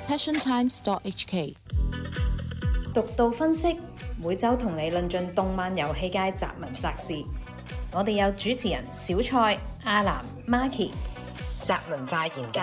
passiontimes.hk 獨到分析，每週同你論盡動漫遊戲界雜文雜事。我哋有主持人小蔡、阿藍、Marky， 雜文化研究。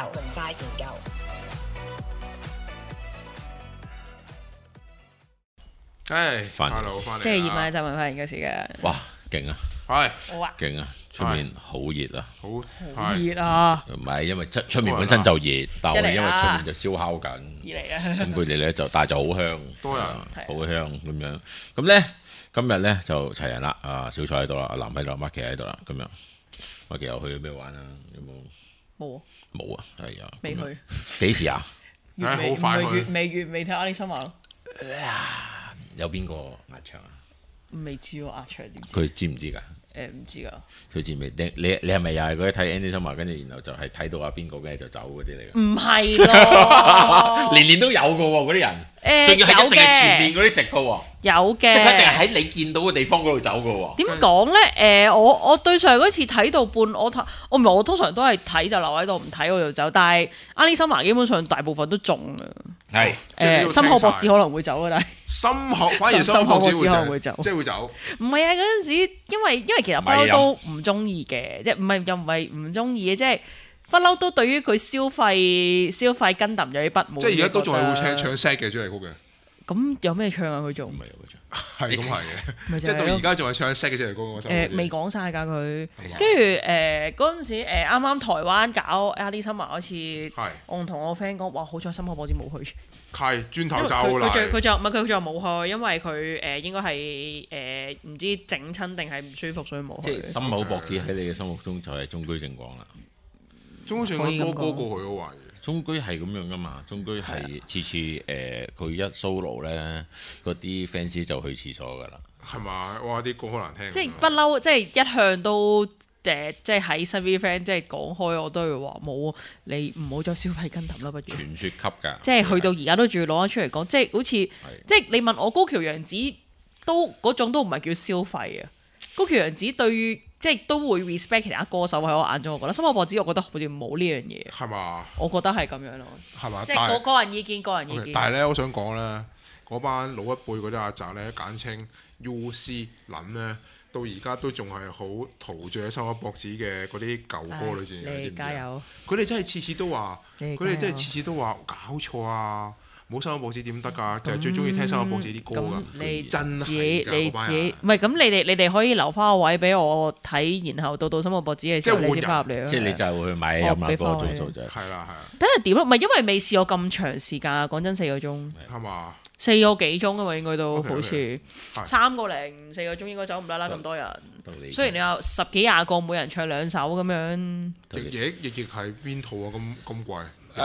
Hello，翻嚟。 星期二晚雜文化研究時間。 哇，勁啊！ 係好啊， 勁啊！出面好熱啊！ 好熱啊！ 唔係因為出面本身就熱，但係因為出面就燒烤緊。 熱嚟啊！ 咁佢哋咧就但係就好香， 多人好香咁樣。咁咧今日咧就齊人啦，啊小蔡喺度啦，阿藍喺度，Marky喺度啦，咁樣。Marky又去邊度玩啊？有冇？ 冇啊！ 冇啊，係啊。 未去。 幾時啊？ 好快去。 月尾睇阿里森華咯。 有邊個壓場啊？ 未知喎，壓場點知？ 佢知唔知㗎？ 唔知㗎。 佢知未？你係咪又係嗰啲睇 Andy Summer 跟住然後就係睇到阿邊個跟住就走嗰啲嚟㗎？ 唔係咯， 年年都有㗎喎，嗰啲人，仲要係一定係前面嗰啲直㗎喎， 有嘅， 即係一定係喺你見到嘅地方嗰度走㗎喎。 點講咧？我對上嗰次睇到半，我通常都係睇就留喺度，唔睇我就走。但係阿里森華基本上大部分都中係深口博子可能會走啊，但係反而深口博子可能會走， 即係會走。 唔係啊！嗰陣時因為其實不嬲都唔中意嘅，即係又唔係唔中意嘅，即係不嬲都對於佢消費跟揼有啲不滿。 即係而家都仲係會唱 sad 嘅主題曲嘅。 咁有咩唱啊？佢仲唔係有佢唱。 係咁係嘅，即係到而家仲係唱 set 嘅主題歌。 未講晒㗎佢，跟住嗰陣時啱啱台灣搞阿里森華嗰次，我同我 friend 講，哇！好彩深口博子冇去， 係轉頭走啦。 佢就冇去，因為佢應該係唔知整親定係唔舒服，所以冇去。 即係深口博子喺你嘅心目中就係中居正廣啦。 中居正廣多過佢我懷疑。 中居係咁樣噶嘛，中居係次次佢一 solo 咧，嗰啲 fans 就去廁所噶啦。係嘛？哇！啲歌好難聽。 即係不嬲，即係一向都即係喺身邊 friend 即係講開，我都會話冇，你唔好再消費跟揼啦，不如。傳說級㗎。即係去到而家都仲要攞翻出嚟講，即係好似即係你問我高橋洋子都嗰種都唔係叫消費啊。高橋洋子對於即係都會 respect 其他歌手喺我眼中，我覺得深口博子我覺得好似冇呢樣嘢。 係嘛？ 我覺得係咁樣咯。 係嘛？ 即係個人意見，個人意見。 但係咧，我想講咧，嗰班老一輩嗰啲阿宅咧，簡稱 UC 撚咧，到而家都仲係好陶醉喺深口博子嘅嗰啲舊歌裏邊。 你加油！ 佢哋真係次次都話，搞錯啊！冇深口博子點得㗎？就係最中意聽深口博子啲歌㗎。 你真係你自己唔係咁，你哋可以留翻個位俾我睇，然後到深口博子嘅時候你先翻入嚟咯。 即係你就係會去買音樂嗰個鐘數啫。 係啦。 等下點咯？唔係因為未試過咁長時間啊！講真，4個鐘係嘛 ？4個幾鐘啊嘛，應該都好似3個零4個鐘應該走唔甩啦，咁多人。雖然你有10幾20個，每人唱2首咁樣。 亦係邊套啊？咁貴？ 係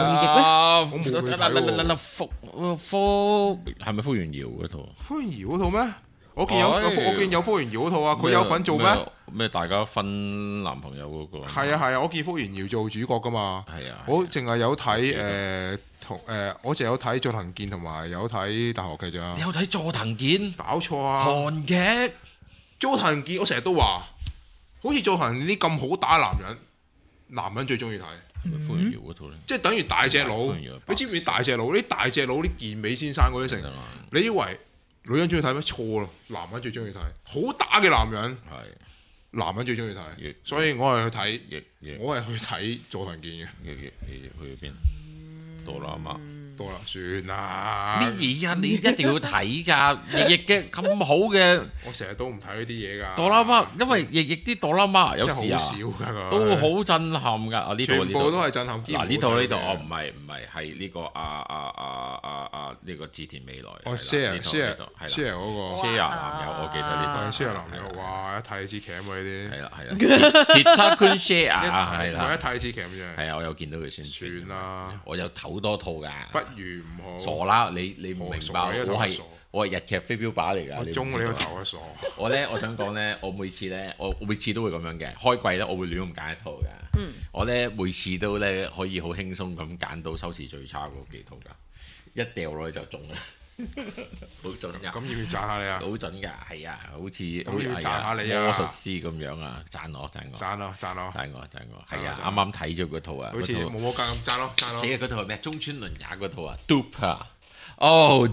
咪福原遙嗰套？ 福原遙嗰套咩？我見有福原遙嗰套啊！佢有份做咩？ 咩大家分男朋友嗰個？ 係啊！我見福原遙做主角噶嘛。係啊！我淨係有睇我淨係有睇佐藤健同埋有睇大河劇咋。 你有睇佐藤健？ 搞錯啊！ 韓劇佐藤健，我成日都話，好似佐藤健啲咁好打男人最中意睇。 福原遙嗰套咧， 即係等於大隻佬。你知唔知大隻佬？啲大隻佬啲健美先生嗰啲成，你以為女人中意睇咩？錯咯，男人最中意睇。好打嘅男人係男人最中意睇，所以我係去睇佐藤健嘅。 去邊？多啦嘛。 多啦，算啦。 咩嘢啊？你一定要睇㗎！亦嘅咁好嘅， 我成日都唔睇呢啲嘢㗎。 哆啦 A 夢，因為亦啲哆啦 A 夢有時好少㗎， 都好震撼㗎。呢全部都係震撼。 嗱呢度哦，唔係係呢個呢個志田未來。 哦 share 嗰個 share 男友，我記得呢度。 share 男友，哇！一睇支劇啊嘛呢啲。 係啦。Kita Kun share 係啦。 我一睇支劇咁啫。 係啊，我有見到佢宣傳。 算啦。 我有唞多套㗎。 不如唔好傻啦！你唔明白，我係日劇飛鏢靶嚟㗎。 我中你個頭啊傻！ 我想講咧，我每次都會咁樣嘅。開季咧，我會亂咁揀一套㗎。我咧每次都咧可以好輕鬆咁揀到收視最差嗰幾套㗎。一掉落去就中啦。 好準㗎。 咁要唔要讚下你啊？ 好準㗎，係啊，好似要讚下你啊魔術師咁樣啊，讚我，係啊，啱啱睇咗嗰套啊， 好似冇冇間咁讚咯。 死啊！嗰套係咩？中村倫也嗰套啊，Dupe 啊，Oh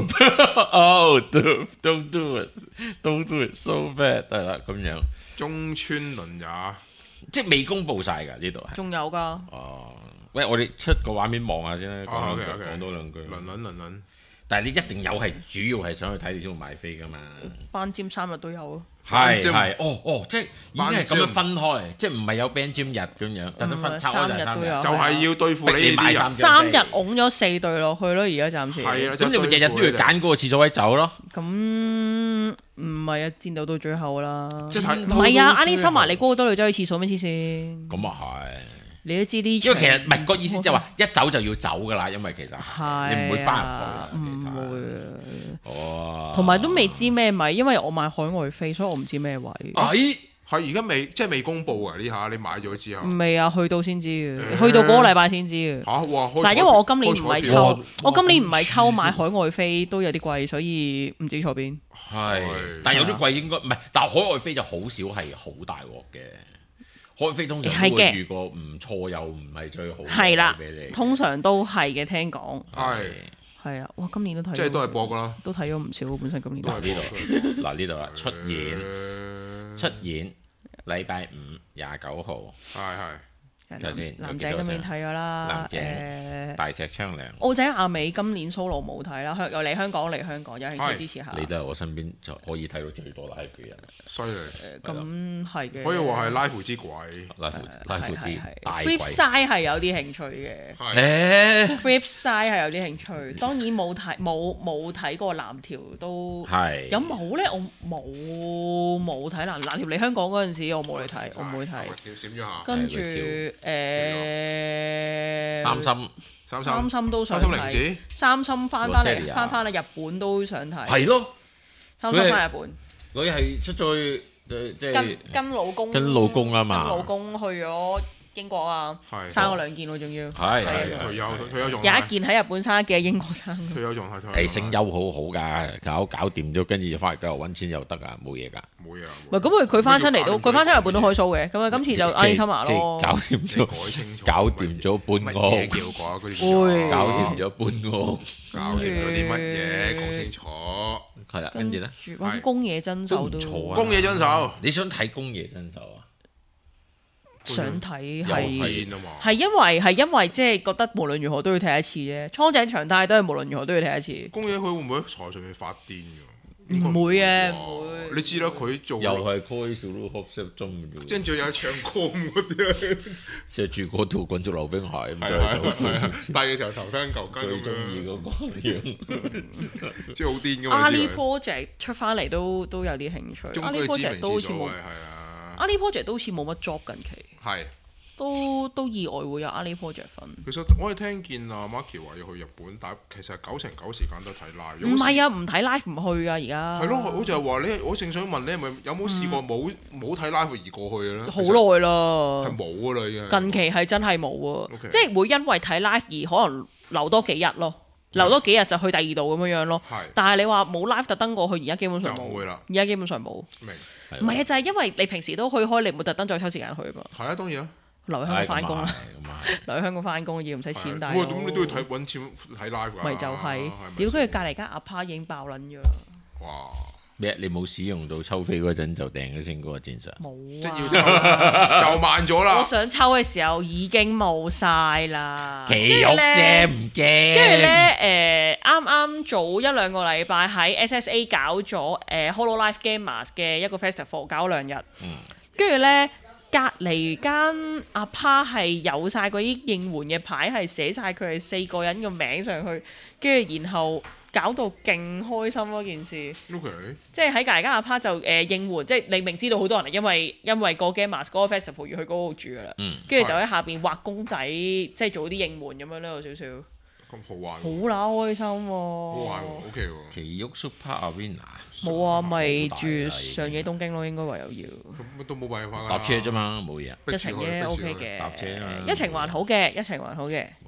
Dupe，Oh Dupe，Don't do it，Don't do it so bad，係啦咁樣。 中村倫也即係未公佈晒㗎呢度係。 仲有㗎。 哦，喂，我哋出個畫面望下先啦，講多兩句。 輪。 但係你一定有係主要係想去睇你先會買飛㗎嘛？ 班尖3日都有啊。 係，即係已經係咁樣分開，即係唔係有 band gym 日咁樣，特登分拆開就3日， 就係要對付你呢啲人。 3日擁咗4隊落去咯，而家暫時。 係啊， 咁你咪日日都要揀嗰個廁所位走咯。 咁唔係啊，戰鬥到最後啦。 唔係啊，啱啲收埋你嗰個多女仔去廁所咩黐線？ 咁啊係。 你都知啲， 因為其實唔係個意思就係話一走就要走噶啦，因為其實你唔會翻入去， 唔會。 哦， 同埋都未知咩位，因為我買海外飛，所以我唔知咩位。 係而家未公佈啊！呢下你買咗之後。 未啊，去到先知嘅，去到嗰個禮拜先知嘅。但係因為我今年唔係抽買海外飛都有啲貴，所以唔知坐邊。 係，但係有啲貴應該唔係，但係海外飛就好少係好大鑊嘅。海飛通常都會遇過唔錯又唔係最好， 係啦，通常都係嘅，聽講係啊，哇！今年都睇， 即係都係播㗎啦， 都睇咗唔少，本身今年都係呢度嗱呢度啦，出演禮拜5 29號， 係。 男仔今年睇咗啦， 男仔大石昌良， 澳仔亞美今年 solo 冇睇啦，又嚟香港，有興趣支持下。 你都係我身邊就可以睇到最多 live 嘅人， 犀利。 咁係嘅， 可以話係 live 之鬼 ，live 之大鬼。 Flipside 係有啲興趣嘅，Flipside 係有啲興趣。當然冇睇過藍條都係。 有冇咧？我冇睇藍條嚟香港嗰陣時，我冇嚟睇，我唔會睇。跟住。三心都想睇，三心翻嚟日本都想睇， 係咯， 三心翻日本， 佢係出咗去即係跟老公啊嘛，跟老公去咗英國啊，生咗2件喎，仲要係退休狀態， 有一件喺日本生，一件喺英國生， 退休狀態。 聲優好好㗎，搞掂咗，跟住就翻嚟繼續揾錢又得啊，冇嘢㗎。 冇嘢啊！ 唔係咁佢翻親嚟都，佢翻親日本都開 show 嘅，咁啊今次就阿里森華咯， 搞掂咗，搞掂咗搬屋， 乜嘢叫過啊？嗰啲會搞掂咗搬屋， 搞掂咗啲乜嘢？講清楚。 係啦，跟住咧， 揾宮野真守都錯啊！ 宮野真守， 你想睇宮野真守啊？ 想睇係因為即係覺得無論如何都要睇一次啫。蒼井長太都係無論如何都要睇一次。 宮野佢會唔會喺台上面發癲㗎？ 唔會嘅，唔會。 你知啦，佢做又係 call 小佬 hop step 中嘅啫。 跟住有唱歌嗰啲， 著住嗰條滾軸溜冰鞋咁就戴住條頭巾嚿巾， 最中意嗰個樣， 即係好癲㗎嘛 ！Ali Project 出翻嚟都有啲興趣。Ali Project 都好似冇Ali Project 都好似冇乜 job 近期。 係。 都意外會有 Ali Project 份。 其實我哋聽見阿 Marky 話要去日本，但其實9成9時間都睇 live。 唔係啊，唔睇 live 唔去啊，而家。係咯，好似係話你，我正想問你係咪有冇試過冇睇 live 而過去嘅咧？ 好耐啦， 係冇㗎啦已經。 近期係真係冇啊，即係會因為睇 live 而可能留多幾日咯，留多幾日就去第二度咁樣咯。但係你話冇 live 特登過去，而家基本上冇。而家基本上冇。 明。 唔係啊，就係因為你平時都去開，你唔會特登再抽時間去嘛。 係啊，當然啊。 留喺香港翻工啦，留喺香港翻工要唔使錢，但係咁你都要揾錢睇 live 㗎。 咪就係，屌跟住隔離間阿趴已經爆撚咗啦。 哇！ 咩？你冇使用到抽飛嗰陣就訂咗先嗰個戰場？ 冇啊！ 即係要抽就慢咗啦。 我想抽嘅時候已經冇晒啦。 幾肉啫，唔驚。 跟住咧啱早1-2個禮拜喺 SSA 搞咗Hololive Gamers 嘅一個 festival，搞2日。跟住咧。隔離間阿趴係有晒嗰啲應援嘅牌，係寫晒佢哋4個人嘅名上去，跟住然後搞到勁開心嗰件事。 Okay. 即係喺隔離間阿趴就應援，即係你明知道好多人係因為個 Gamers 嗰個 festival 要去嗰度住噶啦，跟住就喺下邊畫公仔，即係做啲應援咁樣咧，有少少。 咁好玩， 好乸開心喎！ 好玩喎 ，OK 喎。 奇玉 Super Arena 冇啊，咪住上野東京咯，應該話又要。 乜都冇辦法搭車啫嘛，冇嘢。 一程啫 ，OK 嘅。 搭車啊嘛。 一程還好嘅，一程還好嘅。 冇嘢。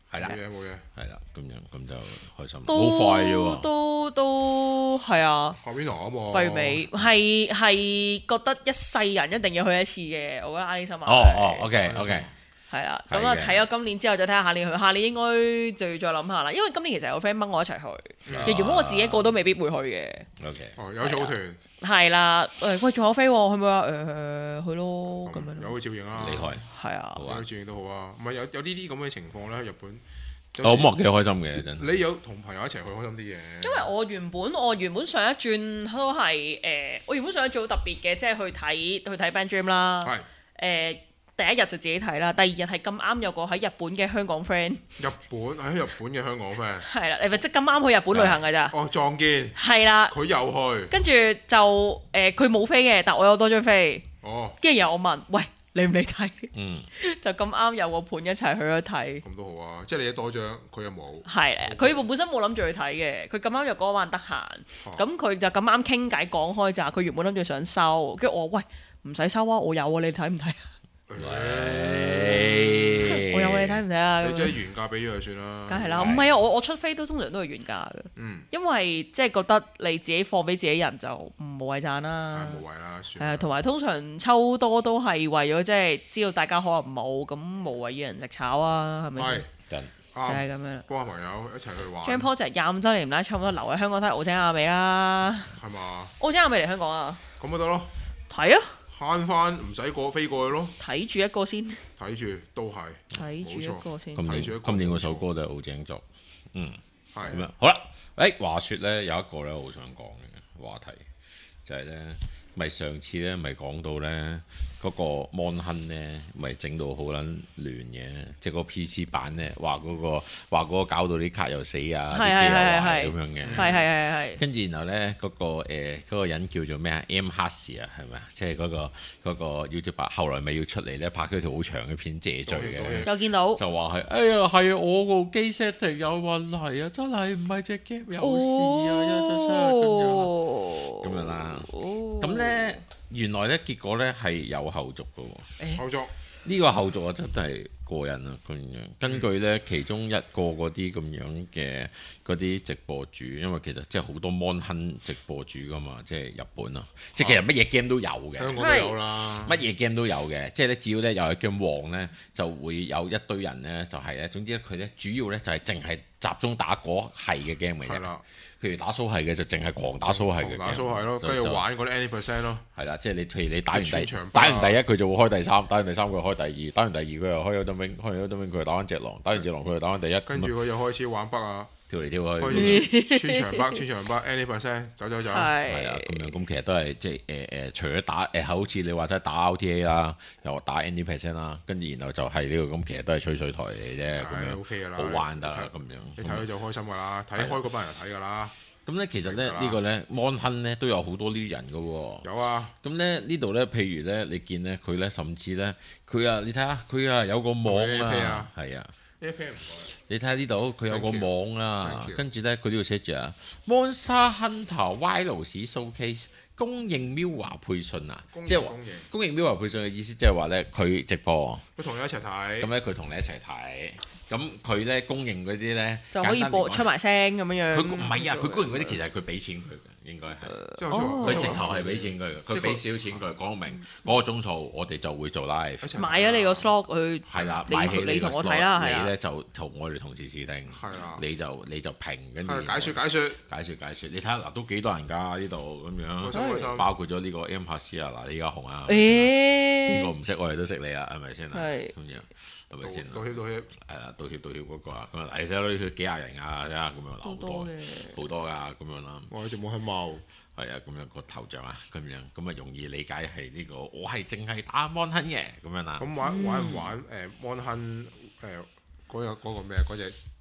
係啦， 冇嘢， 係啦，咁樣咁就開心，好快啫喎， 都係啊。 下邊啊嘛， 閉尾係覺得一世人一定要去一次嘅，我覺得阿里森馬。 OK， 係啦，咁啊睇咗今年之後再睇下下年去，下年應該就要再諗下啦，因為今年其實有 friend 掹我一齊去，原本我自己一個都未必會去嘅。 OK， 有組團。 係啦，喂，仲有飛喎，去唔去啊？去咯，咁樣。 有去照應啦， 厲害， 係啊， 有去照應都好啊。唔係有呢啲咁嘅情況咧，日本。 我咁幾開心嘅真。 你有同朋友一齊去開心啲嘅。 因為我原本上一轉都係我原本上一轉好特別嘅，即係去睇 Band Dream 啦。 係。 第一日就自己睇啦，第二日係咁啱有個喺日本嘅香港 friend。 喺日本嘅香港 friend。 係啦，即係咁啱去日本旅行㗎咋。 哦，撞見。 係啦。 佢又去。 跟住就佢冇飛嘅，但我有多張飛。 哦。 跟住然後我問，喂，你唔嚟睇？ 嗯。 就咁啱有個伴一齊去咗睇。 咁都好啊，即係你一多張，佢又冇。 係，佢本身冇諗住去睇嘅，佢咁啱又嗰晚得閒，咁佢就咁啱傾偈講開咋，佢原本諗住想收，跟住我話喂，唔使收啊，我有啊，你睇唔睇啊？我有你睇唔睇啊？ 你即係原價俾咗佢算啦。 梗係啦，唔係啊，我出飛都通常都係原價嘅。因為即係覺得你自己放俾自己人就無謂賺啦。 無謂啦，算。 係啊，同埋通常抽多都係為咗即係知道大家可能冇，咁無謂要人食炒啊，係咪先？就係咁樣啦。 幫朋友一齊去玩。 Jam Project 25週年唔拉，差唔多留喺香港睇澳井亞美啦。 係嘛？ 澳井亞美嚟香港啊？ 咁咪得咯。 睇啊！ 慳翻唔使飛過去咯， 睇住一個先， 睇住都係， 睇住一個先。 今年嗰首歌都係澳井作，係咁樣。好啦，話説咧有一個咧好想講嘅話題，就係咧，咪上次咧咪講到咧嗰個 Mon Hun 咧，咪整到好撚亂嘅，即係個 PC 版咧話嗰個搞到啲卡又死啊，啲機又壞咁樣嘅， 係。 跟住然後咧嗰個人叫做咩啊 M Hasi 啊，係咪啊？即係嗰個 YouTuber，後來咪要出嚟咧拍咗條好長嘅片謝罪嘅， 有見到就話係哎呀係我部機 setting 有問題啊，真係唔係隻 game 有事啊，咁樣啦，咁咧原來咧結果咧係有後續嘅喎， 後續呢個後續啊真係過癮啊咁樣。根據咧其中一個嗰啲咁樣嘅嗰啲直播主，因為其實即係好多 Mon Hun 直播主噶嘛，即係日本啊，即係其實乜嘢 game 都有嘅， 香港都有啦， 乜嘢 game 都有嘅，即係咧只要咧有係 game 旺咧，就會有一堆人咧就係咧，總之佢咧主要咧就係淨係集中打嗰係嘅 game 嚟嘅。譬如打蘇係嘅就淨係狂打蘇係嘅， 打蘇係咯，跟住玩嗰啲 80% 咯。 係啦，即係你譬如你打完第一佢就會開第三，打完第三佢開第二，打完第二佢又開咗燈兵，開完咗燈兵佢又打翻隻狼，打完隻狼佢又打翻第一。 跟住佢又開始玩北啊， 跳嚟跳去， 穿牆北 80% 走。係啊，咁樣咁其實都係即係除咗打好似你話齋打 RTA 啦，又打 80% 啦，跟住然後就係呢個咁，其實都係吹水台嚟啫，咁樣 OK 㗎啦， 好玩得啦咁樣。 你睇佢就開心㗎啦，睇開嗰班人睇㗎啦。 咁咧其實咧呢個咧 Mon Hun 咧都有好多呢啲人㗎喎。 有啊。咁咧呢度咧，譬如咧你見咧佢咧甚至咧佢啊，你睇下佢啊有個網啊，係啊。你睇下呢度佢有個網啦，跟住咧佢呢度寫住啊 Monster Hunter Wireless Showcase。供應 MIRROR 配信啊，即係供應 MIRROR 配信嘅意思，即係話咧佢直播， 佢同你一齊睇， 咁咧佢同你一齊睇，咁佢咧供應嗰啲咧就可以播出埋聲咁樣樣。 佢唔係啊，佢供應嗰啲其實係佢俾錢佢嘅，應該係，佢直頭係俾錢佢嘅，佢俾少錢佢講明嗰個鐘數，我哋就會做 live。 買咗你個 slot 去係啦，買起你同我睇啦，係啊。 你咧就同我哋同事指定，係啊，你就評跟住解説， 你睇下嗱都幾多人㗎呢度咁樣。包括咗呢個 M 帕斯啊，嗱你而家紅啊，邊個唔識我哋都識你啊，係咪先啊？咁樣係咪先？ 道歉， 係啦，道歉嗰個啊，咁啊，你睇到佢幾廿人啊，睇下咁樣好多㗎，咁樣啦。 我隻冇黑貓， 係啊，咁樣個頭像啊，咁啊容易理解係呢個，我係淨係打 Mon Hun 嘅咁樣啦。 咁玩唔玩Mon Hun 嗰個咩嗰隻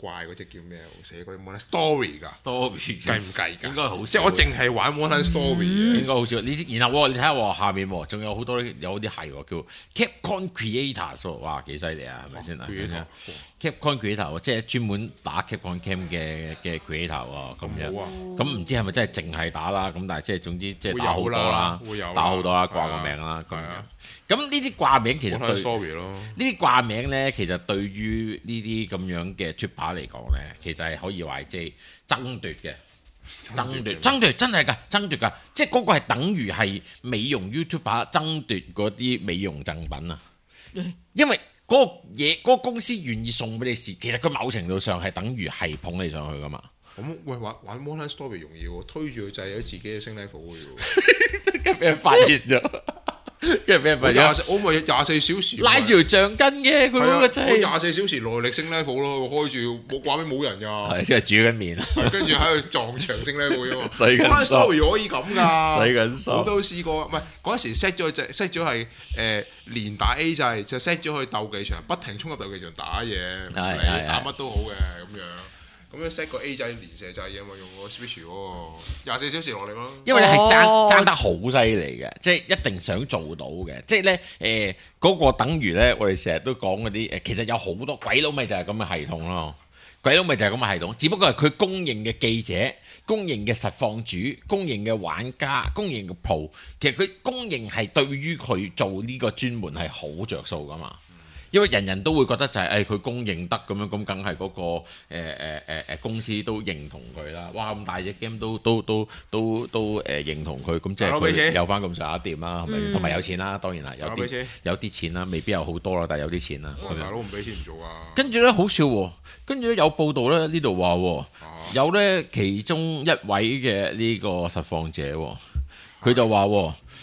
怪嗰隻叫咩？寫嗰啲 Moonlight Story 㗎 ，Story 計唔計㗎？ 應該好， 即係我淨係玩 Moonlight Story 嘅， 應該好少。然後你睇下下面仲有好多有啲係喎，叫 Capcom Creators，哇幾犀利啊，係咪先啊？Capcom Creator 即係專門打 Capcom Game 嘅 Creator 喎，咁樣。咁唔知係咪真係淨係打啦？咁但係即係總之即係打好多啦，打好多啦，掛個名啦咁樣。咁呢啲掛名其實對呢啲掛名咧，其實對於呢啲咁樣嘅出版嚟講咧，其實係可以話即係爭奪嘅，爭奪真係㗎，爭奪㗎，即係嗰個係等於係美容 YouTuber 爭奪嗰啲美容贈品啊，因為嗰個嘢嗰個公司願意送俾你試，其實佢某程度上係等於係捧你上去㗎嘛。 咁喂玩 Moonlight Story 容易喎，推住佢就係有自己嘅升 level 嘅喎，跟住俾人發現咗。跟住俾人問我咪24小時拉住條橡筋嘅佢嗰個掣， 我24小時耐力升 level 咯，開住冇掛俾冇人㗎， 係即係煮緊麵， 跟住喺度撞牆升 level 啫嘛。 洗緊手 story 可以咁㗎， 洗緊手我都試過，唔係嗰陣時 set 咗係連打 A 掣，就 set 咗去鬥技場，不停衝入鬥技場打嘢，打乜都好嘅咁樣。咁樣 set 個 A 掣連射掣啊嘛，用個 Switch 嗰個24小時落力咯。 因為你係爭得好犀利嘅，即係一定想做到嘅。即係咧嗰個等於咧，我哋成日都講嗰啲其實有好多鬼佬咪就係咁嘅系統咯。鬼佬咪就係咁嘅系統，只不過係佢公認嘅記者、公認嘅實況主、公認嘅玩家、公認嘅 Pro， 其實佢公認係對於佢做呢個專門係好着數噶嘛。因為人人都會覺得就係佢公認得咁樣，咁梗係嗰個公司都認同佢啦。哇！咁大隻 game 都認同佢，咁即係佢有翻咁上下掂啦，係咪？同埋有錢啦，當然啦，有啲錢啦，未必有好多啦，但係有啲錢啦。 大佬唔俾錢唔做啊！ 跟住咧好笑喎，跟住咧有報道咧呢度話有咧其中一位嘅呢個實況者，佢就話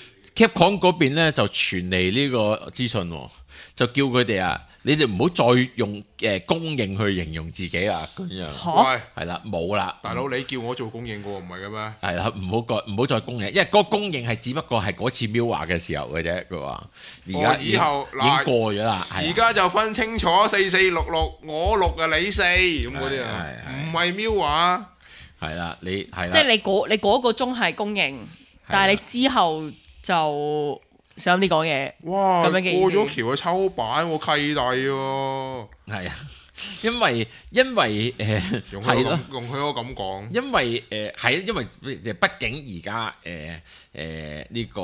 Capcom 嗰邊咧就傳嚟呢個資訊。就叫佢哋啊，你哋唔好再用公認去形容自己啊，咁樣。 喂， 係啦，冇啦。 大佬，你叫我做公認嘅喎，唔係嘅咩？ 係啦，唔好再公認，因為嗰個公認係只不過係嗰次 MIRROR 嘅時候嘅啫。佢話而家以後已經過咗啦。 而家就分清楚4466，我6啊，你4咁嗰啲啊，唔係 MIRROR。係啦，你係啦。 即係你嗰個鐘係公認，但係你之後就。想啲講嘢， 哇！ 咁樣嘅過咗橋嘅抽板喎，契弟喎， 係啊，因為容許我咁講， 因為係因為畢竟而家呢個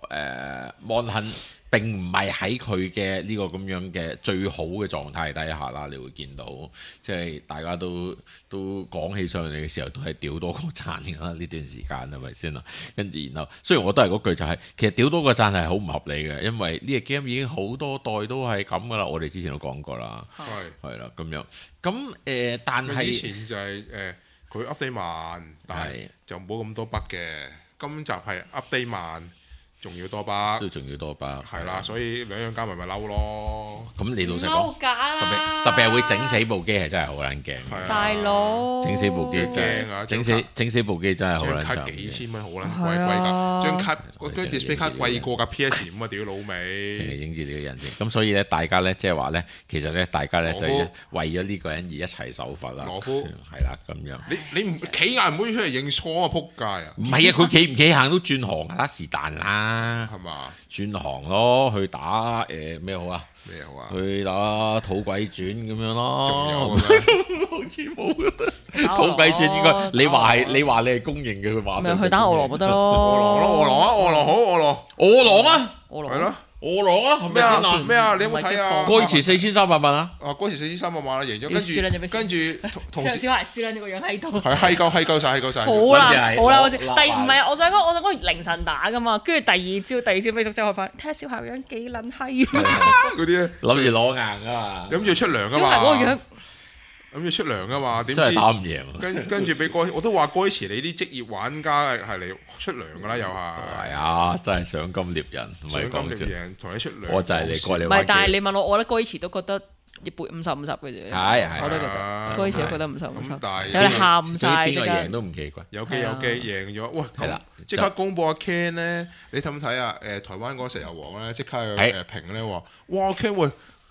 Mon Hun並唔係喺佢嘅呢個咁樣嘅最好嘅狀態底下啦，你會見到即係大家都講起上嚟嘅時候都係屌多過讚㗎啦，呢段時間係咪先啊？跟住然後雖然我都係嗰句就係、其實屌多過讚係好唔合理嘅，因為呢個 game 已經好多代都係咁㗎啦，我哋之前都講過啦，係啦咁樣咁但係以前就係佢 update 慢，但係就冇咁多 bug 嘅，今集係 update 慢。仲要多巴， 都仲要多巴， 係啦，所以兩樣加埋咪嬲咯。 咁你老實講，特別係會整死部機係真係好撚驚， 大佬整死部機真係整死部機真係好撚。張卡幾千蚊好撚貴㗎，張卡嗰張 display 卡貴過架 PS5啊！屌老味，淨係影住你嘅人啫。咁所以咧，大家咧即係話咧，其實咧，大家咧就為咗呢個人而一齊受罰啦。 羅夫係啦，咁樣你唔企硬唔好出嚟認錯啊！撲街啊！ 唔係啊，佢企唔企行都轉行啦，是但啦。 係嘛？ 轉行咯，去打咩好啊？ 咩好啊？ 去打土鬼傳咁樣咯。 仲有好似冇土鬼傳應該你話你係公認嘅，佢話咪去打餓狼咪得咯。 餓狼好，餓狼啊！ 係咯。餓狼啊， 咩啊？咩啊？你有冇睇啊？ 歌詞4300萬啊！ 歌詞4300萬啦，贏咗，跟住同時小孩輸啦，呢個樣喺度。 係閪鳩晒。 好啦，唔係，我想講凌晨打噶嘛，跟住第二朝飛速之後發現，睇下小孩樣幾撚閪。 嗰啲咧諗住攞硬噶嘛， 諗住出糧噶嘛。 小孩嗰個樣。 諗住出糧噶嘛？點知真係打唔贏。 跟住俾我都話該遲你啲職業玩家係嚟出糧噶啦，又係。 係啊，真係賞金獵人，唔係講笑。 同你出糧。 我就係你過嚟。 唔係，但係你問我覺得該遲都覺得一半50-50嘅啫。 係， 我都覺得該遲都覺得50-50。 但係有你喊晒邊個贏都唔奇怪。 有機贏咗，喂，係啦，即刻公佈阿 Ken 咧，你睇唔睇啊？台灣嗰個石油王咧，即刻去評咧話，哇 Ken 喂！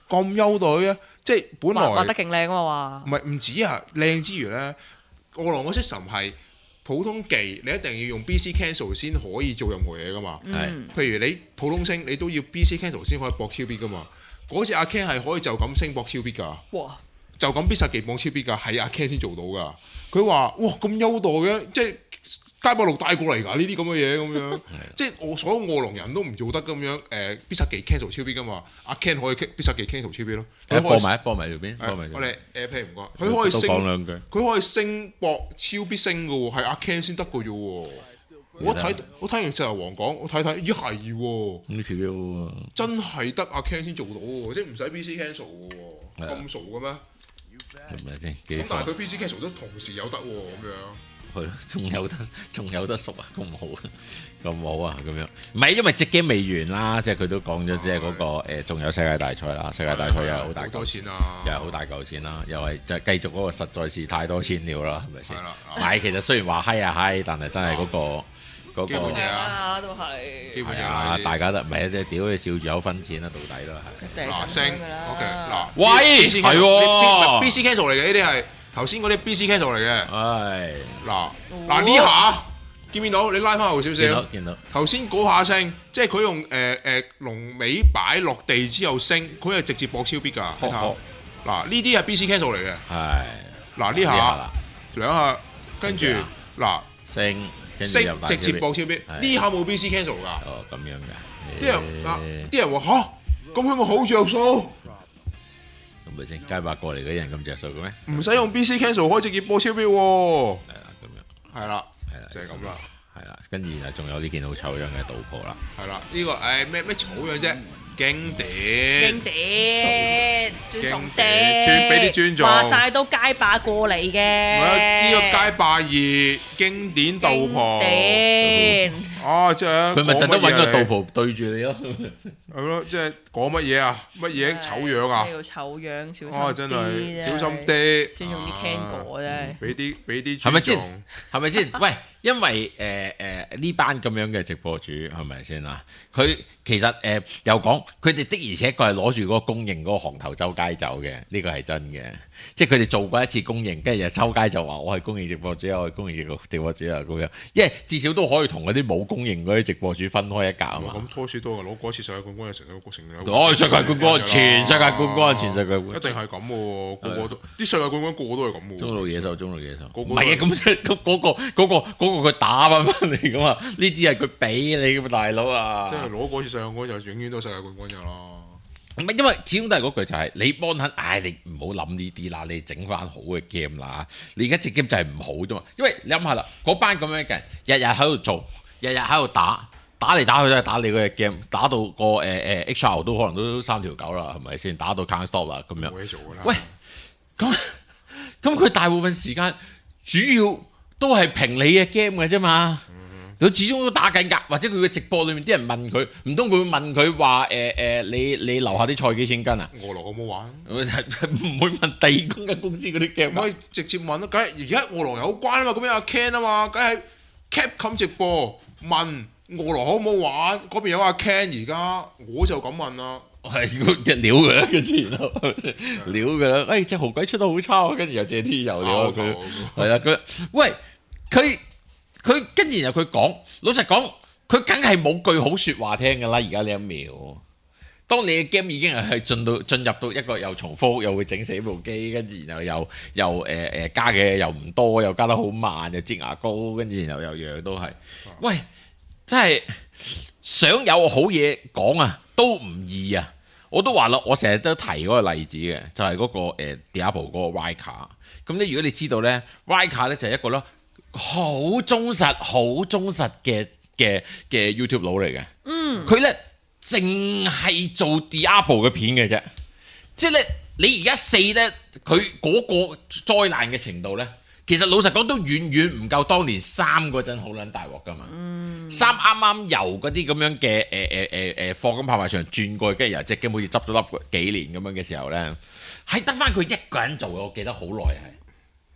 咁優待嘅？即係本來畫得勁靚啊嘛， 唔係唔止啊，靚之餘咧，餓狼個 system 係普通技，你一定要用 BC cancel 先可以做任何嘢噶嘛。譬如你普通升，你都要 BC cancel 先可以搏超必噶嘛。嗰隻阿 Ken 係可以就咁升搏超必㗎。哇！就咁必殺技搏超必㗎，係阿 Ken 先做到㗎。佢話：哇咁優待嘅，即係街霸六帶過嚟㗎呢啲咁嘅嘢咁樣，即係我所有餓狼人都唔做得咁樣必殺技 cancel 超必㗎嘛。阿 Ken 可以必殺技 cancel 超必咯。 播埋條邊， 我哋譬如唔該，佢可以升，佢可以升搏超必升㗎喎，係阿 Ken 先得㗎啫喎。我睇完石油王講，我睇咦係喎，真係得阿 Ken 先做到喎，即係唔使 BC cancel 嘅喎，咁傻嘅咩？ 係咪先？ 咁但係佢 BC cancel 都同時有得喎，咁樣。 係咯，仲有得熟啊，咁好啊，咁樣。唔係因為隻 game 未完啦，即係佢都講咗，即係嗰個仲有世界大賽啦，世界大賽又係好大嚿錢啦， 又係好大嚿錢啦，又係就繼續嗰個實在是太多錢了啦，係咪先？係啦，其實雖然話閪啊閪，但係真係嗰個。 基本嘢啊，都係基本嘢啊！大家都唔係即係屌你笑住有分錢啦，到底都係嗱升 OK 嗱， 喂係喎 BC cancel 嚟嘅呢啲係頭先嗰啲 BC cancel 嚟嘅， 係嗱呢下見唔見到？你拉翻後少少， 見到頭先嗰下升，即係佢用龍尾擺落地之後升，佢係直接搏超必㗎。你睇嗱呢啲係 BC cancel 嚟嘅，係嗱呢下兩下跟住嗱升。 直接搏超必，呢下冇 BC cancel 㗎。 哦，咁樣㗎。 啲人話吓，咁佢咪好着數？ 咁咪先街霸過嚟嗰啲人咁着數嘅咩？ 唔使用 BC cancel 可以直接搏超必喎。 係啦，咁樣。 係啦，就係咁啦。 係啦，跟住然後仲有呢件好醜樣嘅賭婆啦。 係啦，呢個咩醜樣啫？經典， 尊重啲， 俾啲尊重。 話晒都街霸過嚟嘅。 呢個街霸二經典道婆，啊，即係佢咪特登揾個道婆對住你咯。 係咯，即係講乜嘢啊？乜嘢醜樣啊？ 咩叫醜樣？小心啲。 啊，真係小心啲。 尊重啲 Ken 哥啫。 俾啲尊重。 係咪先？喂，因為呢班咁樣嘅直播主係咪先啊？佢其實又講。佢哋的而且確係攞住嗰個公認嗰個行頭周街走嘅，呢個係真嘅。即係佢哋做過一次公認，跟住就周街就話我係公認直播主，我係公認直播主啊咁樣。因為至少都可以同嗰啲冇公認嗰啲直播主分開一格啊嘛。咁拖鼠多嘅攞過一次世界冠軍，成個成攞世界冠軍，全世界冠軍，全世界冠軍， 一定係咁喎，個個都啲世界冠軍個個都係咁喎。 中路野獸，唔係啊，咁嗰個佢打翻嚟㗎嘛？呢啲係佢俾你㗎嘛，大佬啊！ 即係攞過一次世界冠軍就永遠都世界冠軍㗎啦。 唔係因為始終都係嗰句就係你幫緊，你唔好諗呢啲啦，你整翻好嘅 game 啦。你而家隻 game 就係唔好啫嘛。因為你諗下啦，嗰班咁樣嘅人日日喺度做，日日喺度打嚟打去都係打你嗰隻 game，打到個HR 都可能都3條狗啦，係咪先？打到 can't stop 啦咁樣。 冇嘢做㗎啦。 喂，咁佢大部分時間主要都係評你嘅 game 嘅啫嘛。佢始終都打緊㗎，或者佢嘅直播裏面啲人問佢，唔通佢會問佢話你樓下啲菜幾錢斤啊？ 餓狼好唔好玩？ 唔會問第二間公司嗰啲 game， 可以直接問咯。梗係而家餓狼有關啊嘛，咁樣阿 Ken 啊嘛，梗係 Capcom 直播問餓狼好唔好玩？嗰邊有阿 Ken，而家我就咁問啦。 係一料㗎啦，跟住然後料㗎啦。隻豪鬼出得好差，跟住又借啲油料佢，係啦佢，喂佢跟住然後佢講，老實講，佢梗係冇句好説話聽㗎啦。而家呢一秒，當你嘅 game 已經係進入到一個又重複又會整死部機，跟住然後又加嘅又唔多，又加得好慢，又擠牙膏，跟住然後又樣樣都係，喂，真係想有好嘢講啊，都唔易啊！我都話啦，我成日都提嗰個例子嘅，就係嗰個Diablo 嗰個 Rika。咁咧，如果你知道咧 ，Rika 咧就係一個咯。好忠實嘅 YouTube 佬嚟嘅，佢咧淨係做 Diablo 嘅片嘅啫，即係咧你而家4咧，佢嗰個災難嘅程度咧，其實老實講都遠遠唔夠當年3嗰陣好撚大鑊噶嘛，3啱啱由嗰啲咁樣嘅課金拍賣場轉過去，跟住由隻 game 好似執咗笠幾年咁樣嘅時候咧，係得翻佢一個人做嘅，我記得好耐係。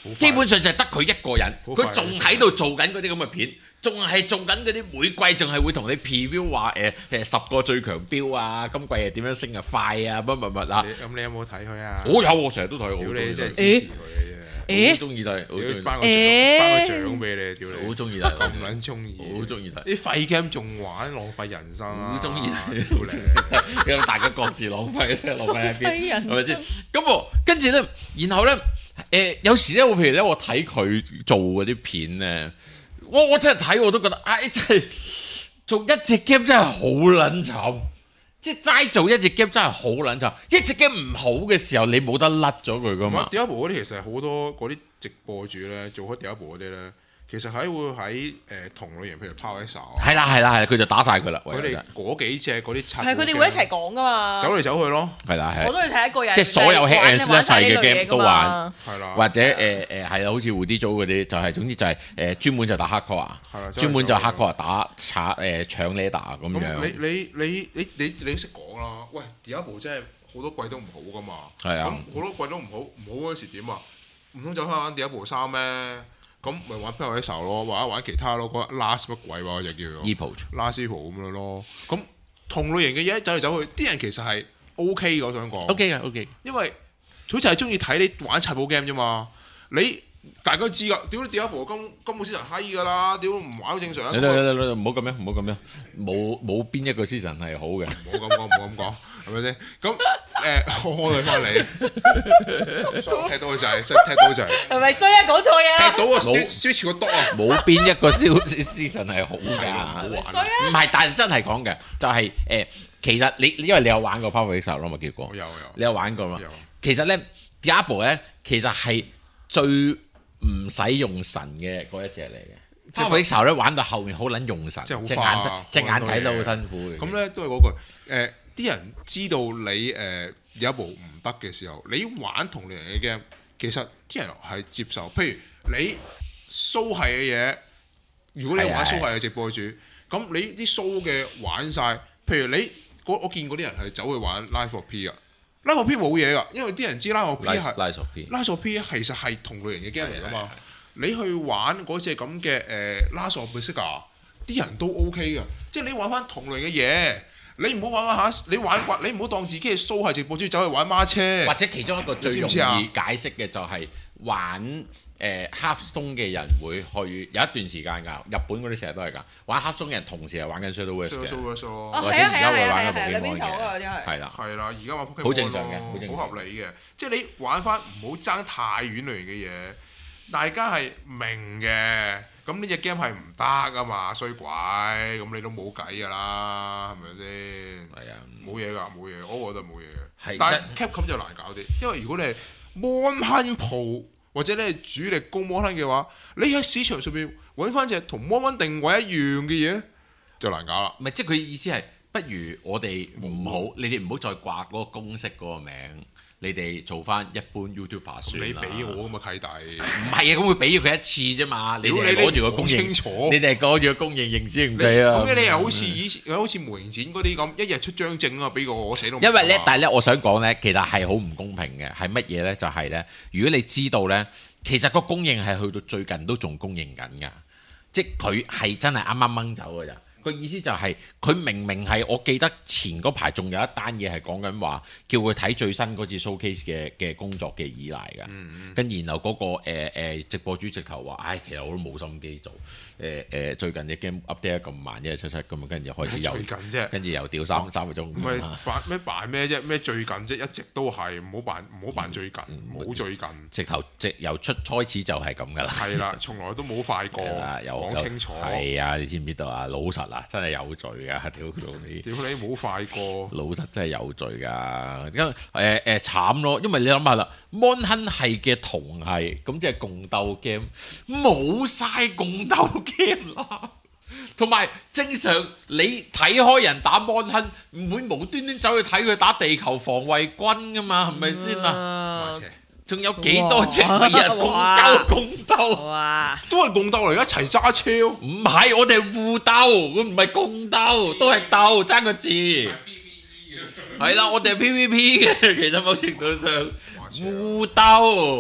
基本上就係得佢一個人，佢仲喺度做緊嗰啲咁嘅片，仲係做緊嗰啲每季仲係會同你 preview 話10個最強標啊，今季係點樣升啊快啊乜啊！ 咁你有冇睇佢啊？ 我有，我成日都睇，我好中意真係支持佢嘅， 好中意睇，好中意頒個獎俾你，屌你！ 好中意睇， 咁撚中意， 好中意睇。 啲廢 game 仲玩，浪費人生啊！ 好中意睇，屌你！咁大家各自浪費喺邊，係咪先？咁跟住咧，然後咧，有時咧，譬如咧，我睇佢做嗰啲片咧，我真係睇我都覺得，真係做一隻 game 真係好撚慘。即係齋做一隻 game 真係好撚慘，一隻 game 唔好嘅時候，你冇得甩咗佢噶嘛。 Diablo 嗰啲其實好多嗰啲直播主咧，做開Diablo嗰啲咧，其實會喺同類型，譬如 PowerX 係啦，佢就打晒佢啦。 佢哋嗰幾隻嗰啲係佢哋會一齊講噶嘛， 走嚟走去咯。 係啦， 我都係睇一個人， 即係所有 Hack and Slash 嘅 game 都玩， 係啦。 或者係啦，好似蝴蝶組嗰啲，就係總之就係專門就打 hardcore，專門就 hardcore 打搶 leader 咁樣。 你識講啦？喂，Diablo 真係好多季都唔好噶嘛。 係啊。 咁好多季都唔好嗰時點啊？唔通走翻玩Diablo 3咩？咁咪玩 PowerX 咯，或者玩其他咯，嗰 Last 乜鬼話就叫做 Last Epoch 咁樣咯。咁同類型嘅嘢走嚟走去，啲人其實係 OK 嘅，我想講。 OK。因為佢就係中意睇你玩刷寶 game 啫嘛。你大家都知㗎，屌你Diablo今個 season 閪㗎啦，屌唔玩好正常。 唔好咁樣，冇邊一個 season 係好嘅。 唔好咁講，係咪先？咁我對翻你，踢到佢就係，踢到就係。係咪衰啊？講錯嘢。 踢到個 Switch 個篤啊！ 冇邊一個 season 係好㗎。唔係，但係真係講嘅，就係其實你因為你有玩過 PowerX 咯嘛，結果。有。你有玩過嘛？有。其實咧 Diablo 咧，其實係最唔使用神嘅嗰一隻嚟嘅。PowerX 咧玩到後面好撚用神，隻眼睇到好辛苦嘅。 咁咧都係嗰句啲人知道你有一部唔得嘅時候，你玩同類型嘅 game，其實啲人係接受。譬如你蘇係嘅嘢，如果你玩蘇係嘅直播主，咁你啲蘇嘅玩晒。譬如我見嗰啲人係走去玩 Life of P 啊。Life of P 冇嘢㗎，因為啲人知 Life of P 係 Life of P 其實係同類型嘅 game 嚟㗎嘛。你去玩嗰隻咁嘅Last of Us 啲人都 OK 㗎，即係你玩翻同類嘅嘢。你唔好玩下，你唔好當自己係蘇係直播主走去玩孖車， 或者其中一個最容易解釋嘅就係玩Hearthstone 嘅人會去有一段時間㗎，日本嗰啲成日都係㗎，玩 Hearthstone 嘅人同時係玩緊 Shadowverse 嘅，或者而家會玩緊 Pokemon 嘅，係啦， 而家玩 Pokemon 好正常嘅， 好合理嘅，即係你玩翻唔好爭太遠類型嘅嘢，大家係明嘅。咁呢隻 game 係唔得㗎嘛，衰鬼，咁你都冇計㗎啦，係咪先？係啊，冇嘢㗎，冇嘢，我覺得冇嘢嘅。但係 Capcom 就難搞啲，因為如果你係 Monhun Pro 或者你係主力攻 Monhun 嘅話，你喺市場上邊揾翻隻同 Monhun 定位一樣嘅嘢，就難搞啦。 唔係，即係佢意思係，不如我哋唔好，你哋唔好再掛嗰個公式嗰個名。你哋做翻一般 YouTuber 算啦。你俾我咁嘅契弟， 唔係啊，咁會俾佢一次啫嘛。你哋攞住個公認，你哋攞住個公認認知唔俾啊。 咁你又好似以前，好似無形展嗰啲咁，一日出張證啊，俾我寫到。 因為咧，但係咧，我想講咧，其實係好唔公平嘅，係乜嘢咧？就係咧，如果你知道咧，其實個公認係去到最近都仲公認緊㗎，即係佢係真係啱啱掹走㗎咋。個意思就係佢明明係，我記得前嗰排仲有一單嘢係講緊話，叫佢睇最新嗰次 showcase 嘅工作嘅依賴㗎。跟然後嗰個直播主直頭話，其實我都冇心機做。最近隻 game update 咁慢，1777咁，跟住開始又最近啫，跟住又掉三個鐘。 唔係扮咩啫？咩最近啫？一直都係唔好扮最近，冇最近。直頭由開始就係咁㗎啦。 係啦，從來都冇快過。講清楚。係啊，你知唔知道啊？老實。真係有罪㗎，屌你冇快過， 老實真係有罪㗎。因慘咯，因為你諗下啦，Monhun 係嘅同係咁即係共鬥 game，冇晒共鬥 game 啦。同埋正常你睇開人打 Monhun，唔會無端端走去睇佢打地球防衛軍㗎嘛，係咪先啊？仲有幾多隻人共鬥？ 都係共鬥嚟，一齊揸車。 唔係，我哋互鬥，佢唔係共鬥，都係鬥，爭個字。係啦，我哋係 PVP 嘅，其實某程度上互鬥。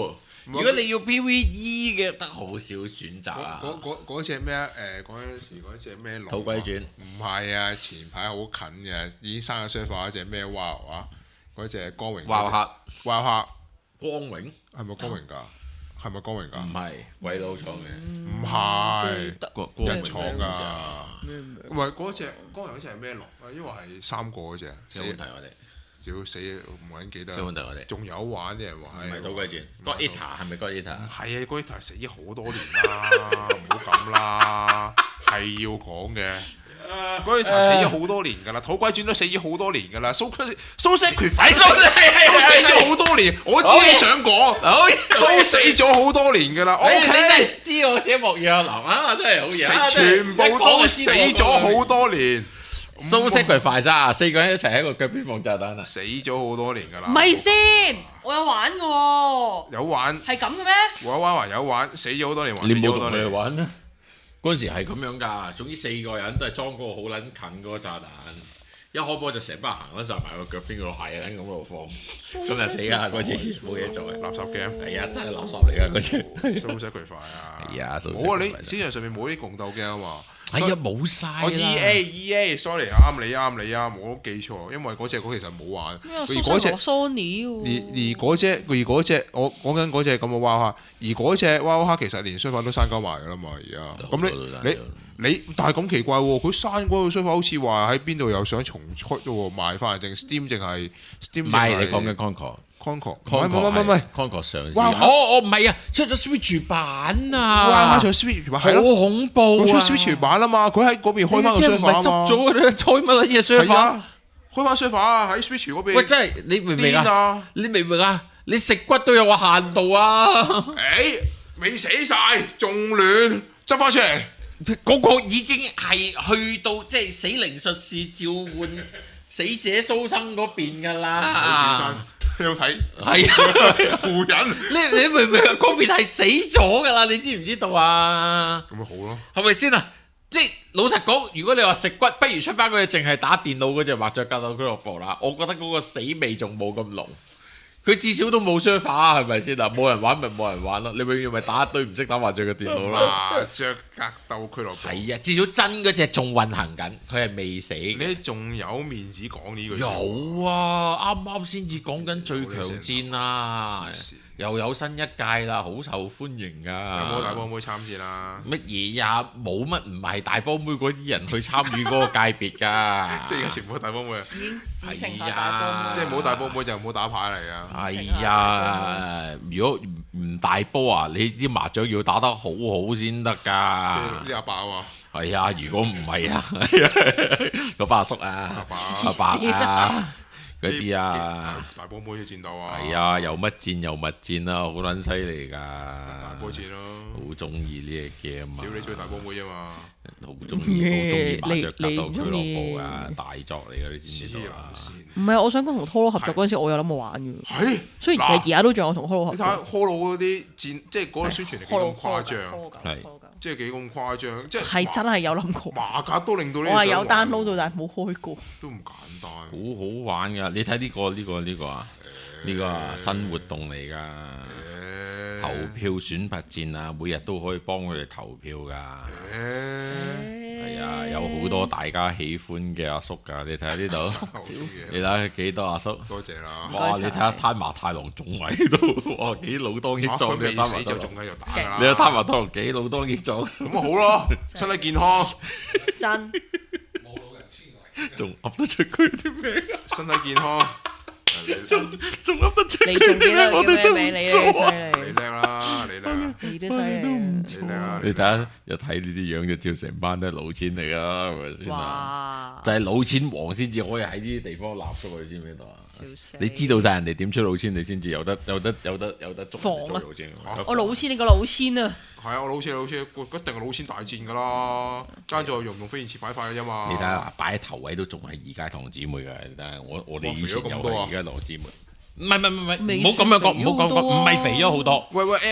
如果你要 PVE 嘅，得好少選擇啊。 嗰隻咩啊？嗰陣時嗰隻咩龍？ 土龜轉唔係啊！前排好近嘅，已經生咗 server 嗰隻咩 WoW 啊？嗰隻光榮。 WoW 黑。 光榮係咪光榮㗎？係咪光榮㗎？ 唔係鬼佬廠嘅， 唔係人廠㗎。唔係嗰隻光榮嗰隻係咩龍啊？因為係3個嗰隻。 有問題我哋。 少死冇人記得。 有問題我哋。 仲有玩啲人話。 唔係土龜轉。God Eater 係咪 God Eater？ 唔係啊 God Eater 死咗好多年啦，唔好咁啦，係要講嘅。God Eater 死咗好多年㗎啦，土龜轉都死咗好多年㗎啦，So Sacrifice 都死咗好多年，我知你想講，都死咗好多年㗎啦。 你真係知我這模樣啊！真係好嘢， 全部都死咗好多年。 So Sacrifice 啊，4個人一齊喺個腳邊放炸彈啊！ 死咗好多年㗎啦。 唔係先，我有玩嘅喎。 有玩。係咁嘅咩？ 有玩還有玩，死咗好多年。 你冇同佢哋玩咩？嗰陣時係咁樣㗎，總之4個人都係裝嗰個好撚近嗰個炸彈，一開波就成班行啦，就埋個腳邊嗰度係喺咁度放，咁就死㗎嗰次，冇嘢做，垃圾 game。係啊，真係垃圾嚟㗎嗰次。 So Sacrifice啊！ 係啊， 冇啊！你市場上面冇啲共鬥 game 啊嘛。 係啊，冇晒啦。 EA，sorry 啱你，我都記錯，因為嗰隻其實冇玩。而嗰隻 Sony 而嗰隻我講緊嗰隻咁嘅 WoW 黑，而嗰隻 WoW 黑其實連商販都刪鳩埋㗎啦嘛，而家。咁你但係咁奇怪喎，佢刪嗰個商販好似話喺邊度又想重出喎，賣翻嚟淨 Steam 淨係 Steam。唔係你講緊 Concord，唔係 Concord 上市。唔係啊，出咗 Switch 版啊！ 出咗 Switch 版， 好恐怖啊！ 佢出 Switch 版啊嘛，佢喺嗰邊開翻個 server 啊嘛。 執咗嘅，開乜嘢 server？ 開翻 server 啊！喺 Switch 嗰邊。 喂，真係你明唔明啊？你明唔明啊？你食骨都有個限度啊！ 未死晒，仲亂，執翻出嚟。 嗰個已經係去到即係死靈術士召喚死者蘇生嗰邊㗎啦。 你有睇？ 係啊，湖人。你明唔明啊？嗰邊係死咗㗎啦，你知唔知道啊？ 咁咪好咯， 係咪先啊？即係老實講，如果你話食骨，不如出翻嗰隻淨係打電腦嗰隻麻雀格鬥俱樂部啦。我覺得嗰個死味仲冇咁濃。佢至少都冇 server 啊，係咪先啊？冇人玩咪冇人玩咯，你永遠咪打一堆唔識打麻雀嘅電腦咯。 麻雀格鬥俱樂部係啊，至少真嗰隻仲運行緊，佢係未死。 你仲有面子講呢句？ 有啊，啱啱先至講緊最強戰啊，又有新一屆啦，好受歡迎噶。 有冇大波妹參戰啊？ 乜嘢呀？冇乜唔係大波妹嗰啲人去參與嗰個界別㗎。 即係而家全部都大波妹啊！ 係啊， 即係冇大波妹就唔好打牌嚟啊！ 係啊，如果唔大波啊，你啲麻雀要打得好好先得㗎。 即係啲阿伯啊！ 係啊，如果唔係啊，個巴叔啊，阿伯啊。嗰啲啊， 大波妹嘅戰鬥啊， 係啊，又乜戰又物戰啦，好撚犀利㗎！ 大波戰咯， 好中意呢隻 game 啊！ 屌你最大波妹啊嘛， 好中意麻雀格鬥俱樂部啊，大作嚟㗎，你知唔知道啊？ 唔係，我想講同 Holo 合作嗰陣時，我有諗過玩嘅。 係， 雖然其實而家都仲有同 Holo 合作。 你睇 Holo 嗰啲戰，即係嗰個宣傳嚟幾咁誇張， 係， 即係幾咁誇張，即係真係有諗過。 馬格都令到你我係有 download 到，但係冇開過。 都唔簡單，好好玩㗎！你睇呢個啊，呢個啊新活動嚟㗎，投票選拔戰啊，每日都可以幫佢哋投票㗎。係啊，有好多大家喜歡嘅阿叔㗎，你睇下呢度，你睇下幾多阿叔？ 多謝啦！ 哇，你睇下灘麻太郎仲喺度，哇幾老當益壯嘅灘麻太郎， 仲喺度打㗎啦！ 你睇灘麻太郎幾老當益壯， 咁咪好咯，身體健康真。 仲噏得出佢啲咩啊？ 身體健康， 仲噏得出你仲記得我哋都你你叻啦，你叻， 你都犀利， 你睇下一睇呢啲樣就照成班都係老千嚟噶，係咪先啊？就係老千王先至可以喺呢啲地方立足，你知唔知道啊？你知道晒人哋點出老千，你先至有得捉人哋做老千。 我老千，你個老千啊！ 係啊，我老千，一定係老千大戰噶啦，爭在用唔用飛燕翅擺塊嘅啫嘛。 你睇下擺喺頭位都仲係二階堂姊妹嘅，但係我哋以前有係二階堂姊妹。唔係，唔好咁樣講，唔好講，唔係肥咗好多。 喂， 我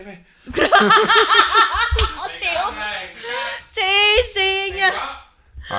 屌，黐線嘅。 係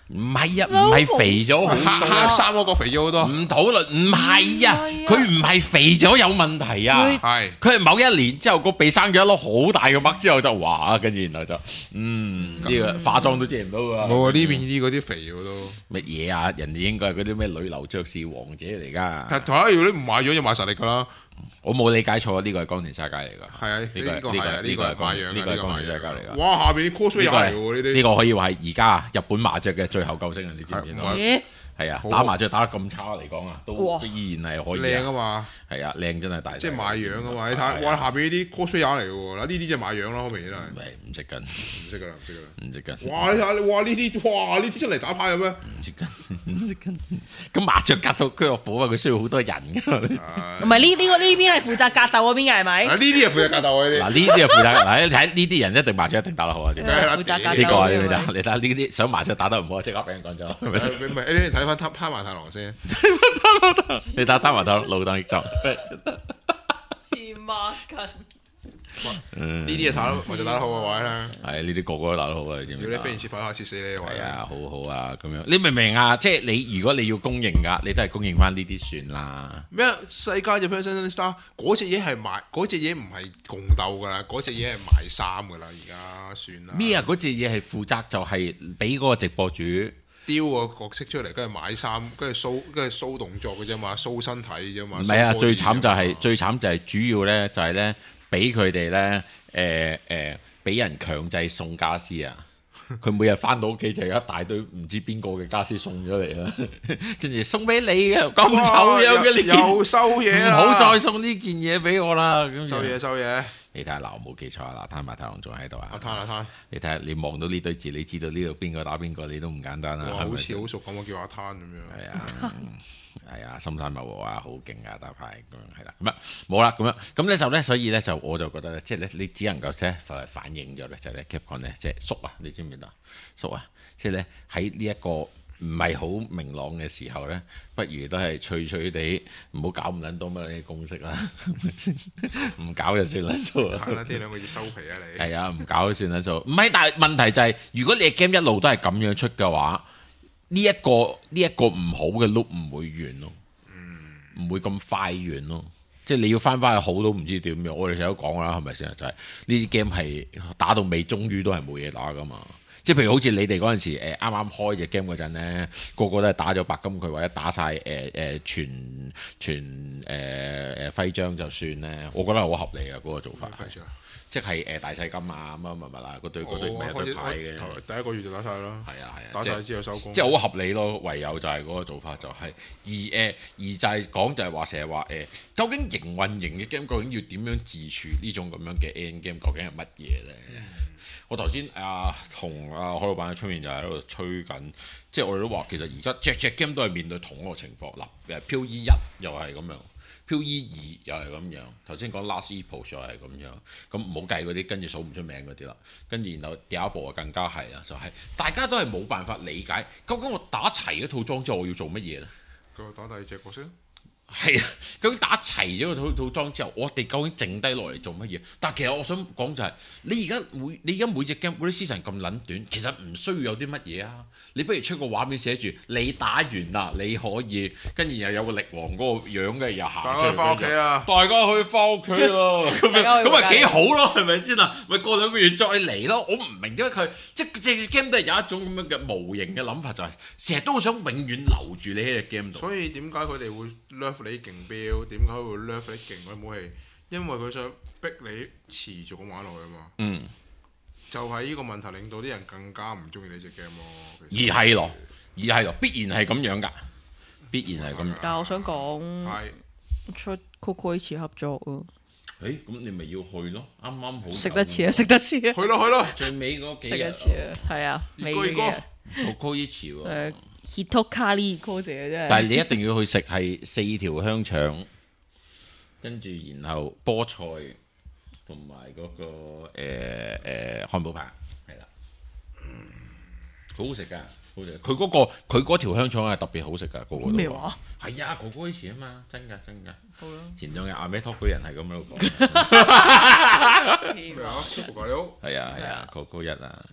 唔係啊，唔係肥咗好多， 黑衫嗰個肥咗好多。 唔討論，唔係啊，佢唔係肥咗有問題啊， 係佢係某一年之後個鼻生咗一粒好大嘅癦之後就話，跟住然後就呢個化妝都遮唔到㗎。 冇啊，呢邊啲嗰啲肥喎都乜嘢啊？人哋應該係嗰啲咩女流爵士王者嚟㗎。 但係如果你唔買樣就買實力㗎啦。 我冇理解錯，呢個係岡田沙介嚟㗎。 係啊，呢個係呢個係買樣， 呢個係岡田沙介嚟㗎。 哇！下邊啲 cosplay 嚟喎呢啲。 呢個可以話係而家日本麻雀嘅最後救星啊！你知唔知道？係啊，打麻雀打得咁差嚟講啊，都依然係可以靚啊嘛。 係啊，靚真係大。 即係買樣啊嘛！你睇，哇下邊呢啲 cosplay 嚟嘅喎，嗱呢啲就係買樣啦，好明顯係。 唔識跟， 唔識㗎啦， 唔識跟。 哇！你睇，哇呢啲，哇呢啲真嚟打牌嘅咩？ 唔識跟，唔識跟。咁麻雀格鬥俱樂部啊，佢需要好多人㗎。 唔係呢邊係負責格鬥嗰邊嘅係咪？ 呢啲係負責格鬥嗰啲。 嗱呢啲係負責，嗱你睇呢啲人一定麻雀一定打得好啊！點解？ 負責格鬥呢個啊，你睇下呢啲想麻雀打得唔好，即刻俾人講咗。 唔係，你睇翻攤埋太郎先。 你打攤埋太郎老當益壯。 黐孖筋。 呢啲嘢打得，我就打得好嘅位啦。 係呢啲個個都打得好啊！你知唔知？ 如果你飛完切跑下切死你嘅位。 係啊，好好啊，咁樣你明唔明啊？即係你如果你要公認㗎，你都係公認翻呢啲算啦。 咩？世界嘅 Personal Star 嗰隻嘢係賣，嗰隻嘢唔係共鬥㗎啦，嗰隻嘢係賣衫㗎啦，而家算啦。 咩啊？嗰隻嘢係負責就係俾嗰個直播主雕個角色出嚟，跟住買衫，跟住 show 動作嘅啫嘛，show 身體啫嘛。 唔係啊，最慘就係主要咧，就係咧俾佢哋咧俾人強制送家私啊！佢每日翻到屋企就有一大堆唔知邊個嘅家私送咗嚟啦，跟住送俾你嘅咁醜樣嘅你又收嘢啦， 唔好再送呢件嘢俾我啦！ 收嘢。 你睇下嗱，我冇記錯啊！嗱，攤埋太郎仲喺度啊！ 阿攤， 你睇下，你望到呢堆字，你知道呢度邊個打邊個，你都唔簡單啦！ 好似好熟咁，我叫阿攤咁樣。 係啊，深山茂和啊，好勁啊，打牌咁樣係啦，咁啊冇啦，咁咧就咧，所以咧就我就覺得咧，即係咧你只能夠咧反映咗咧，就咧 Capcom 咧即係縮啊，你知唔知啊？縮啊，即係咧喺呢一個唔係好明朗嘅時候咧，不如都係脆脆地，唔好搞咁撚多乜嘢公式啦，唔搞就算啦數啦。 呢兩個月收皮啊你。係啊，唔搞就算啦數。唔係，但係問題就係，如果你嘅 game 一路都係咁樣出嘅話，呢一個唔好嘅 loop 唔會完咯，唔會咁快完咯。即係你要翻返去好都唔知點樣。我哋成日都講啦，係咪先？就係呢啲 game 係打到尾，終於都係冇嘢打噶嘛。即係譬如好似你哋嗰陣時，啱啱開隻 game 嗰陣咧，個個都係打咗白金佢，或者打晒全徽章就算咧，我覺得好合理啊嗰個做法。即係大細金啊乜啊，嗰對唔係一對牌嘅。 第一個月就打晒啦。係啊， 打晒之後收工。 即係好合理咯，唯有就係嗰個做法就係、而就係講就係話成日話究竟營運型嘅 game 究竟要點樣自處呢種咁樣嘅 end game 究竟係乜嘢咧？我頭先同海老闆喺出面就喺度吹緊，即係我哋都話其實而家隻 game 都係面對同一個情況。嗱，POE1又係咁樣。POE2又係咁樣，頭先講 Last Epoch 又係咁樣，咁唔好計嗰啲跟住數唔出名嗰啲啦，跟住然後第一步啊更加係啦，就係、大家都係冇辦法理解，究竟我打齊一套裝之後我要做乜嘢咧？ 佢打第二隻角色。 係啊，究竟打齊咗個套裝之後，我哋究竟剩低落嚟做乜嘢？但係其實我想講就係、你而家每隻 game 嗰啲 season 咁撚短，其實唔需要有啲乜嘢啊！你不如出個畫面寫住你打完啦，你可以跟住又有個力王嗰個樣嘅又行出嚟， 翻屋企啦， 大家可以翻屋企咯，咁咪幾好咯，係咪先啊？咪過2個月再嚟咯！我唔明點解佢即係隻 game 都係有一種咁樣嘅無形嘅諗法，就係成日都想永遠留住你喺隻 game 度。 所以點解佢哋會你勁標，點解會 nerf 你勁嗰啲武器？因為佢想逼你持續咁玩落去啊嘛。就係呢個問題令到啲人更加唔中意你隻 game 咯。而係咯，必然係咁樣㗎，必然係咁樣。 但係我想講，出 Coco 次合作啊。 咁你咪要去咯，啱啱好。 食得似啊！ 去咯。 最尾嗰幾日。 食得似啊，係啊，尾嗰幾日。 Coco 次喎。 Hitokari 哥姐真係， 但係你一定要去食係4條香腸，跟住然後菠菜同埋嗰個漢堡扒，係啦，好好食㗎，好食。佢嗰條香腸係特別好食㗎，個個都。 咩話？ 係啊，哥哥以前啊嘛，真㗎。 好啦。 前兩日阿咩 talk 嗰人係咁喺度講。 咩啊？super 咖喱屋。 係啊，哥哥一啊。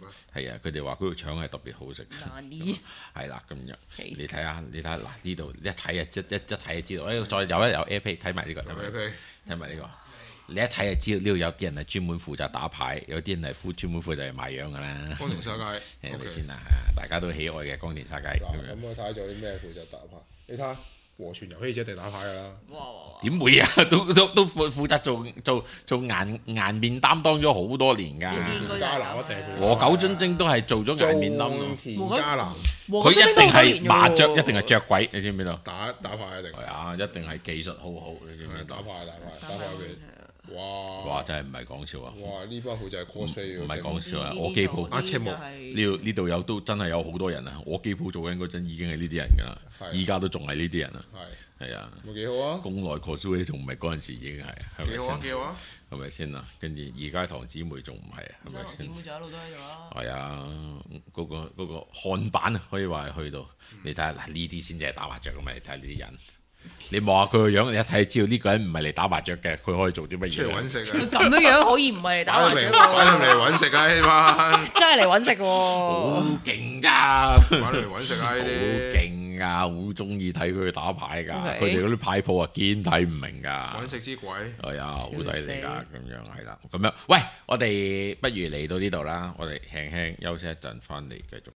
係啊，佢哋話嗰條腸係特別好食。 難啲係啦，咁樣你睇下嗱呢度一睇啊，一睇就知道。再有 AirPlay 睇埋呢個，睇埋呢個。你一睇就知道呢度有啲人係專門負責打牌，有啲人係專門負責賣樣㗎啦。 江田沙街係咪先啊？大家都喜愛嘅江田沙街。 咁我睇下仲有啲咩負責打牌？你睇下和泉遊戲就一定打牌㗎啦。 點會啊？都負責做顏面擔當咗好多年㗎。 田家南一定負責。 和久津晶都係做咗顏面擔。 田家南佢一定係麻雀，一定係雀鬼，你知唔知道？ 打牌一定係啊，一定係技術好好，你知唔知道？ 打牌嘅。 哇！真係唔係講笑啊！ 哇！呢班好就係 cosplay 唔係講笑啊！我機鋪赤木呢度有都真係有好多人啊！我機鋪做緊嗰陣已經係呢啲人㗎啦，依家都仲係呢啲人啊！係啊， 咪幾好啊！ 宮內 cosplay 仲唔係嗰陣時已經係咪先？ 幾好啊！ 係咪先啊？跟住而家堂姊妹仲唔係啊？係咪先？ 堂姊妹就一路都喺度啦。 係啊，嗰個看板啊，可以話係去到你睇下嗱，呢啲先至係打麻雀㗎嘛！你睇下呢啲人。你望下佢個樣，你一睇就知道呢個人唔係嚟打麻雀嘅，佢可以做啲乜嘢？ 出嚟揾食啊！ 咁樣可以唔係嚟打麻雀？ 擺到嚟揾食啊！呢班真係嚟揾食喎！ 好勁㗎！ 擺到嚟揾食啊！呢啲好勁㗎，好中意睇佢打牌㗎。佢哋嗰啲牌鋪啊，堅睇唔明㗎。 揾食之鬼係啊，好犀利㗎！咁樣係啦，咁樣喂，我哋不如嚟到呢度啦，我哋輕輕休息一陣，翻嚟繼續。